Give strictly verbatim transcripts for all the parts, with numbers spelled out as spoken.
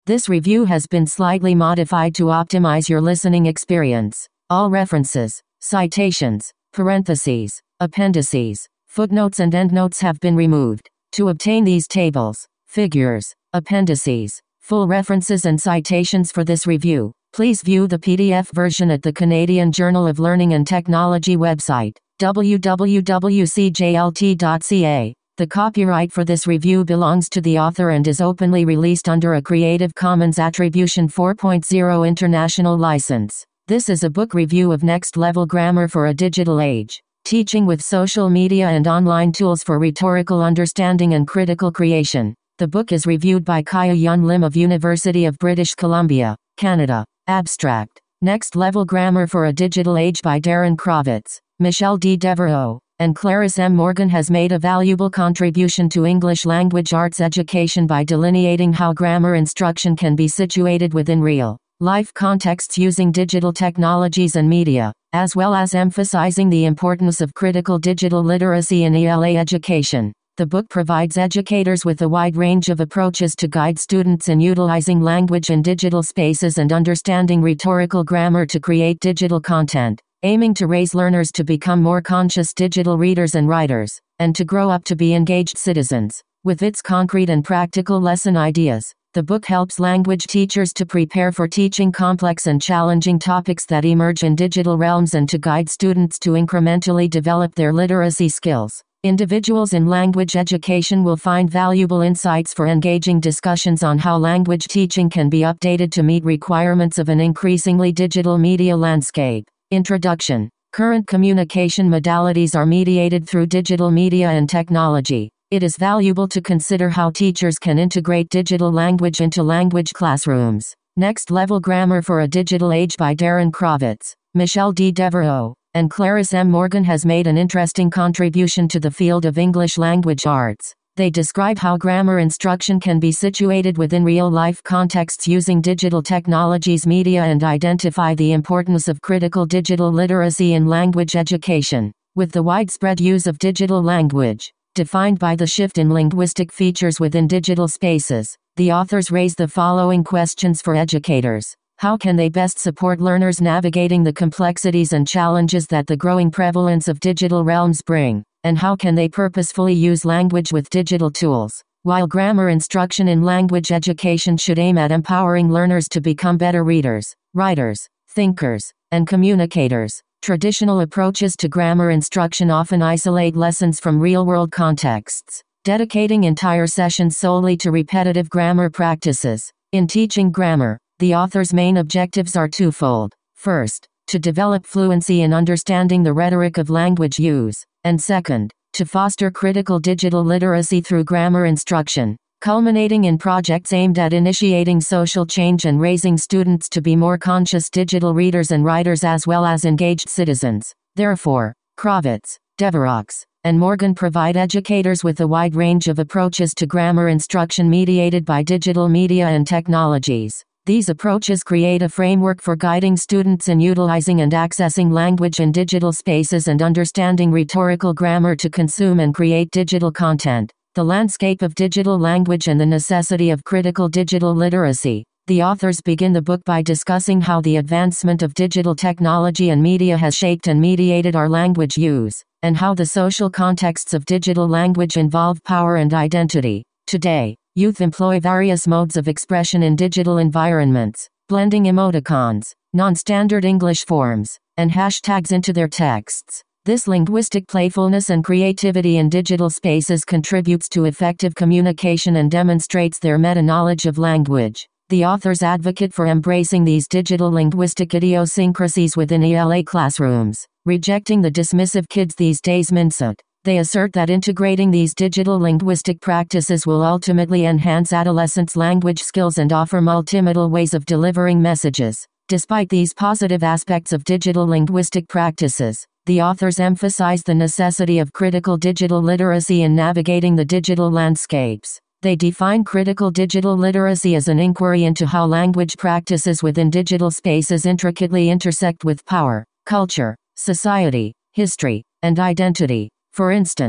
This review has been slightly modified to optimize your listening experience. All references, citations, parentheses, appendices, footnotes and endnotes have been removed. To obtain these tables, figures, appendices, full references and citations for this review, please view the P D F version at the Canadian Journal of Learning and Technology website, w w w dot c j l t dot c a. The copyright for this review belongs to the author and is openly released under a Creative Commons Attribution four point oh International License. This is a book review of Next Level Grammar for a Digital Age, Teaching with Social Media and Online Tools for Rhetorical Understanding and Critical Creation. The book is reviewed by Kaya Yun Lim of University of British Columbia, Canada. Abstract. Next Level Grammar for a Digital Age by Darren Kravitz, Michelle D. Devereaux, and Clarice M. Morgan has made a valuable contribution to English language arts education by delineating how grammar instruction can be situated within real life contexts using digital technologies and media, as well as emphasizing the importance of critical digital literacy in E L A education. The book provides educators with a wide range of approaches to guide students in utilizing language in digital spaces and understanding rhetorical grammar to create digital content, aiming to raise learners to become more conscious digital readers and writers, and to grow up to be engaged citizens. With its concrete and practical lesson ideas, the book helps language teachers to prepare for teaching complex and challenging topics that emerge in digital realms and to guide students to incrementally develop their literacy skills. Individuals in language education will find valuable insights for engaging discussions on how language teaching can be updated to meet requirements of an increasingly digital media landscape. Introduction. Current communication modalities are mediated through digital media and technology. It is valuable to consider how teachers can integrate digital language into language classrooms. Next Level Grammar for a Digital Age by Darren Kravitz, Michelle D. Devereaux, and Clarice M. Morgan has made an interesting contribution to the field of English language arts. They describe how grammar instruction can be situated within real-life contexts using digital technologies, media, and identify the importance of critical digital literacy in language education. With the widespread use of digital language, defined by the shift in linguistic features within digital spaces, the authors raise the following questions for educators. How can they best support learners navigating the complexities and challenges that the growing prevalence of digital realms bring? And how can they purposefully use language with digital tools? While grammar instruction in language education should aim at empowering learners to become better readers, writers, thinkers, and communicators, traditional approaches to grammar instruction often isolate lessons from real-world contexts, dedicating entire sessions solely to repetitive grammar practices. In teaching grammar, the author's main objectives are twofold. First, to develop fluency in understanding the rhetoric of language use, and second, to foster critical digital literacy through grammar instruction, culminating in projects aimed at initiating social change and raising students to be more conscious digital readers and writers as well as engaged citizens. Therefore, Kravitz, Devereaux, and Morgan provide educators with a wide range of approaches to grammar instruction mediated by digital media and technologies. These approaches create a framework for guiding students in utilizing and accessing language in digital spaces and understanding rhetorical grammar to consume and create digital content. The landscape of digital language and the necessity of critical digital literacy. The authors begin the book by discussing how the advancement of digital technology and media has shaped and mediated our language use, and how the social contexts of digital language involve power and identity. Today, youth employ various modes of expression in digital environments, blending emoticons, non-standard English forms, and hashtags into their texts. This linguistic playfulness and creativity in digital spaces contributes to effective communication and demonstrates their meta-knowledge of language. The authors advocate for embracing these digital linguistic idiosyncrasies within E L A classrooms, rejecting the dismissive kids these days mindset. They assert that integrating these digital linguistic practices will ultimately enhance adolescents' language skills and offer multimodal ways of delivering messages. Despite these positive aspects of digital linguistic practices, the authors emphasize the necessity of critical digital literacy in navigating the digital landscapes. They define critical digital literacy as an inquiry into how language practices within digital spaces intricately intersect with power, culture, society, history, and identity. For instance,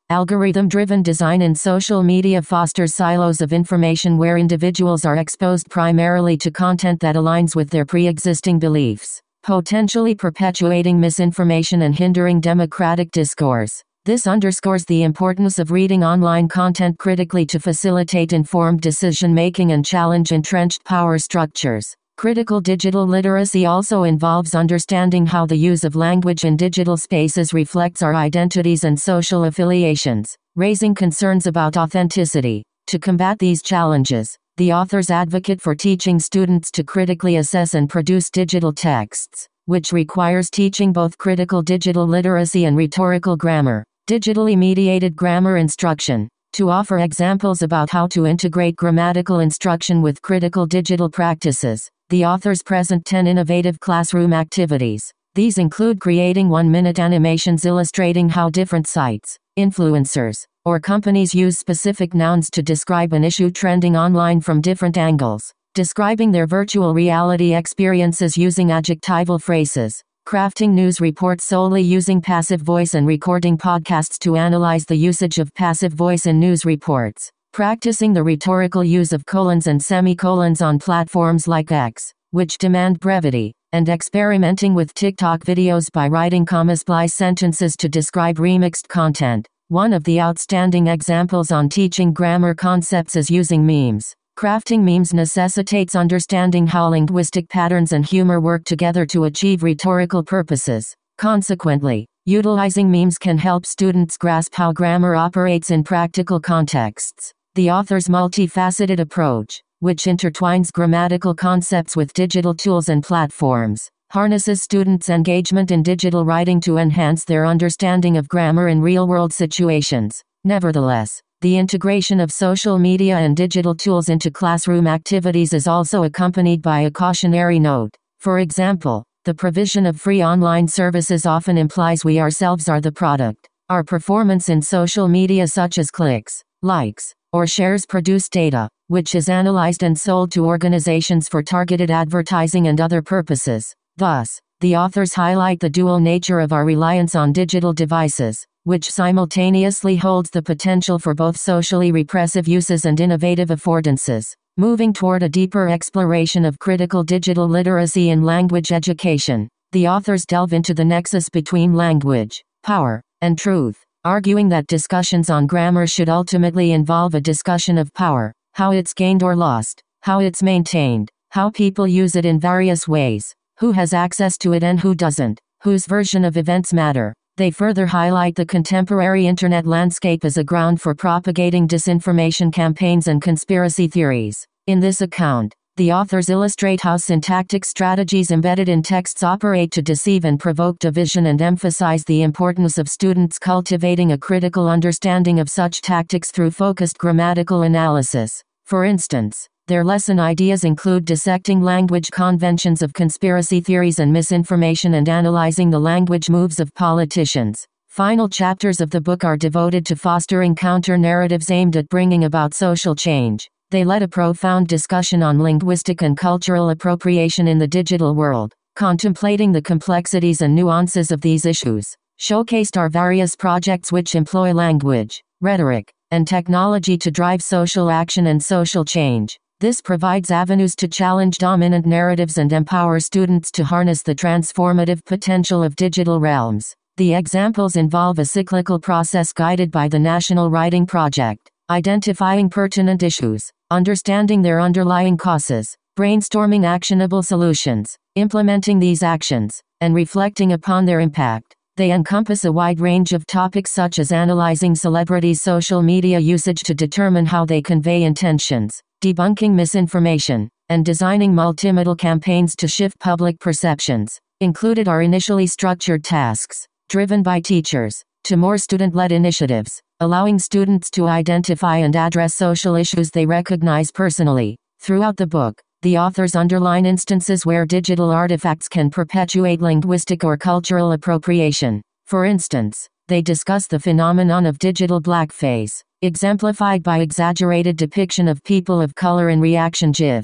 Algorithm-driven design in social media fosters silos of information where individuals are exposed primarily to content that aligns with their pre-existing beliefs, potentially perpetuating misinformation and hindering democratic discourse. This underscores the importance of reading online content critically to facilitate informed decision-making and challenge entrenched power structures. Critical digital literacy also involves understanding how the use of language in digital spaces reflects our identities and social affiliations, raising concerns about authenticity. To combat these challenges, the authors advocate for teaching students to critically assess and produce digital texts, which requires teaching both critical digital literacy and rhetorical grammar. Digitally mediated grammar instruction. To offer examples about how to integrate grammatical instruction with critical digital practices, the authors present ten innovative classroom activities. These include creating one-minute animations illustrating how different sites, influencers, or companies use specific nouns to describe an issue trending online from different angles, describing their virtual reality experiences using adjectival phrases, crafting news reports solely using passive voice and recording podcasts to analyze the usage of passive voice in news reports, practicing the rhetorical use of colons and semicolons on platforms like X, which demand brevity, and experimenting with TikTok videos by writing comma-splice sentences to describe remixed content. One of the outstanding examples on teaching grammar concepts is using memes. Crafting memes necessitates understanding how linguistic patterns and humor work together to achieve rhetorical purposes. Consequently, utilizing memes can help students grasp how grammar operates in practical contexts. The author's multifaceted approach, which intertwines grammatical concepts with digital tools and platforms, harnesses students' engagement in digital writing to enhance their understanding of grammar in real-world situations. Nevertheless, the integration of social media and digital tools into classroom activities is also accompanied by a cautionary note. For example, the provision of free online services often implies we ourselves are the product. Our performance in social media such as clicks, likes, or shares produce data, which is analyzed and sold to organizations for targeted advertising and other purposes. Thus, the authors highlight the dual nature of our reliance on digital devices, which simultaneously holds the potential for both socially repressive uses and innovative affordances. Moving toward a deeper exploration of critical digital literacy in language education, the authors delve into the nexus between language, power, and truth, arguing that discussions on grammar should ultimately involve a discussion of power, how it's gained or lost, how it's maintained, how people use it in various ways, who has access to it and who doesn't, whose version of events matter. They further highlight the contemporary internet landscape as a ground for propagating disinformation campaigns and conspiracy theories. In this account, the authors illustrate how syntactic strategies embedded in texts operate to deceive and provoke division and emphasize the importance of students cultivating a critical understanding of such tactics through focused grammatical analysis. For instance, their lesson ideas include dissecting language conventions of conspiracy theories and misinformation and analyzing the language moves of politicians. Final chapters of the book are devoted to fostering counter-narratives aimed at bringing about social change. They led a profound discussion on linguistic and cultural appropriation in the digital world, contemplating the complexities and nuances of these issues, showcased our various projects which employ language, rhetoric, and technology to drive social action and social change. This provides avenues to challenge dominant narratives and empower students to harness the transformative potential of digital realms. The examples involve a cyclical process guided by the National Writing Project, identifying pertinent issues, understanding their underlying causes, brainstorming actionable solutions, implementing these actions, and reflecting upon their impact. They encompass a wide range of topics such as analyzing celebrities' social media usage to determine how they convey intentions, debunking misinformation, and designing multimodal campaigns to shift public perceptions. Included are initially structured tasks, driven by teachers, to more student-led initiatives, allowing students to identify and address social issues they recognize personally. Throughout the book, the authors underline instances where digital artifacts can perpetuate linguistic or cultural appropriation. For instance, they discuss the phenomenon of digital blackface, exemplified by exaggerated depiction of people of color in reaction GIFs.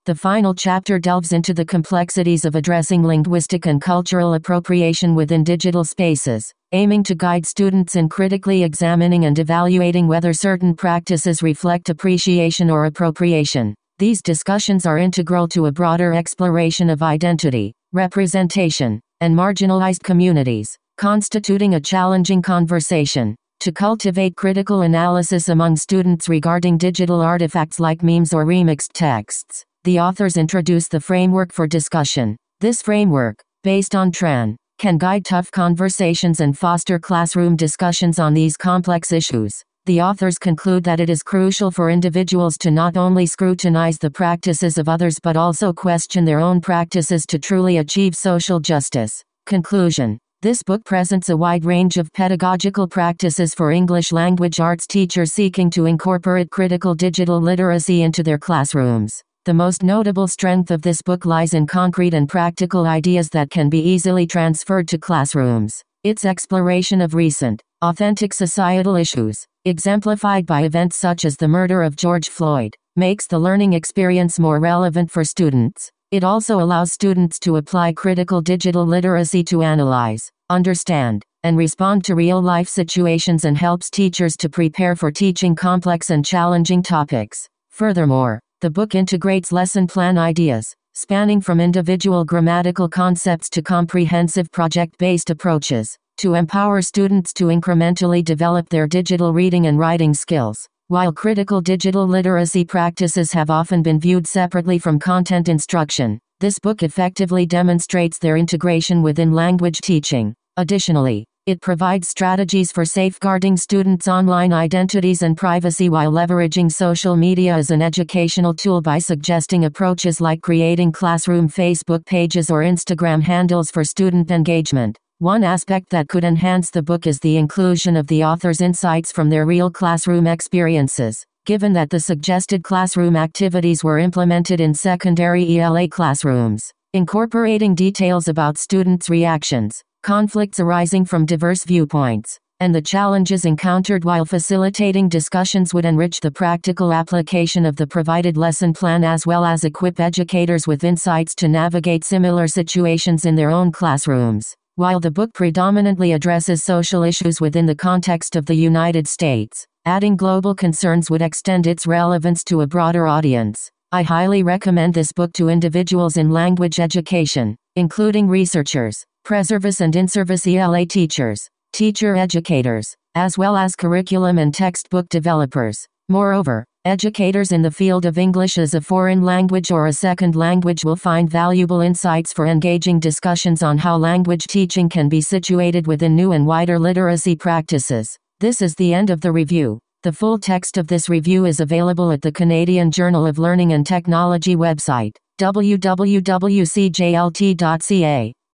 The final chapter delves into the complexities of addressing linguistic and cultural appropriation within digital spaces, aiming to guide students in critically examining and evaluating whether certain practices reflect appreciation or appropriation. These discussions are integral to a broader exploration of identity, representation, and marginalized communities, constituting a challenging conversation to cultivate critical analysis among students regarding digital artifacts like memes or remixed texts. The authors introduce the framework for discussion. This framework, based on Tran, can guide tough conversations and foster classroom discussions on these complex issues. The authors conclude that it is crucial for individuals to not only scrutinize the practices of others but also question their own practices to truly achieve social justice. Conclusion. This book presents a wide range of pedagogical practices for English language arts teachers seeking to incorporate critical digital literacy into their classrooms. The most notable strength of this book lies in concrete and practical ideas that can be easily transferred to classrooms. Its exploration of recent, authentic societal issues, exemplified by events such as the murder of George Floyd, makes the learning experience more relevant for students. It also allows students to apply critical digital literacy to analyze, understand, and respond to real-life situations and helps teachers to prepare for teaching complex and challenging topics. Furthermore, the book integrates lesson plan ideas, spanning from individual grammatical concepts to comprehensive project-based approaches, to empower students to incrementally develop their digital reading and writing skills. While critical digital literacy practices have often been viewed separately from content instruction, this book effectively demonstrates their integration within language teaching. Additionally, it provides strategies for safeguarding students' online identities and privacy while leveraging social media as an educational tool by suggesting approaches like creating classroom Facebook pages or Instagram handles for student engagement. One aspect that could enhance the book is the inclusion of the author's insights from their real classroom experiences. Given that the suggested classroom activities were implemented in secondary E L A classrooms, incorporating details about students' reactions, conflicts arising from diverse viewpoints, and the challenges encountered while facilitating discussions would enrich the practical application of the provided lesson plan as well as equip educators with insights to navigate similar situations in their own classrooms. While the book predominantly addresses social issues within the context of the United States, adding global concerns would extend its relevance to a broader audience. I highly recommend this book to individuals in language education, including researchers, pre-service and in-service E L A teachers, teacher educators, as well as curriculum and textbook developers. Moreover, educators in the field of English as a foreign language or a second language will find valuable insights for engaging discussions on how language teaching can be situated within new and wider literacy practices. This is the end of the review. The full text of this review is available at the Canadian Journal of Learning and Technology website, w w w dot c j l t dot c a.